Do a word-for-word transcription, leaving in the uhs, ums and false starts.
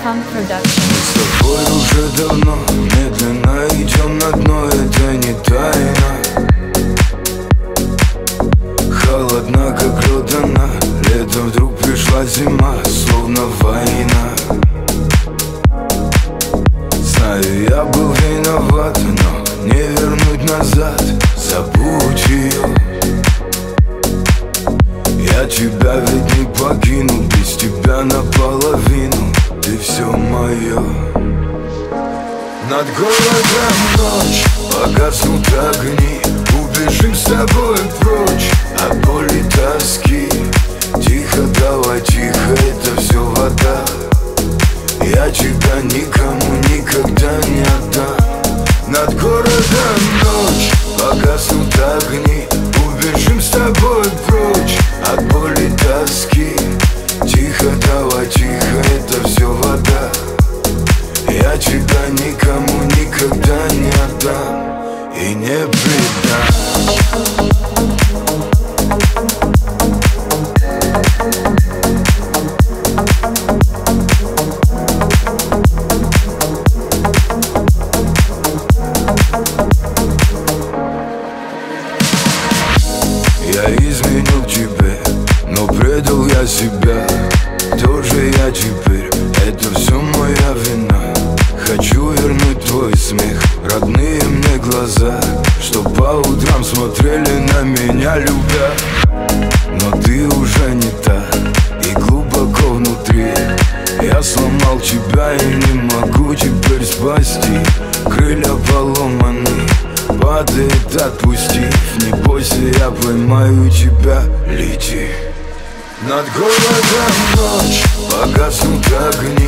Funk Production. Мы с тобой уже давно медленно идем на дно, это не тайна. Холодна, как лед она, летом вдруг пришла зима, словно война. Знаю, я был виноват, но не вернуть назад, забудь ее. Я тебя ведь не покину, без тебя наполовину, ты все мое. Над городом ночь, погаснут огни, убежим с тобой прочь от боли, тоски. Тихо, давай тихо, это все вода. Я тебя никому никогда не отдам. Над городом ночь, погаснут огни, убежим с тобой прочь от боли, тоски. Тихо, давай тихо, это все вода. Я тебя никому никогда не отдам и не предам. Я изменил тебе, но предал я себя. Тоже я теперь, это все моя вина. Хочу вернуть твой смех, родные мне глаза, что по утрам смотрели на меня, любя. Но ты уже не та, и глубоко внутри я сломал тебя и не могу теперь спасти. Крылья поломаны, падает, отпустив. Не бойся, я поймаю тебя, лети. Над городом ночь, погаснут огни,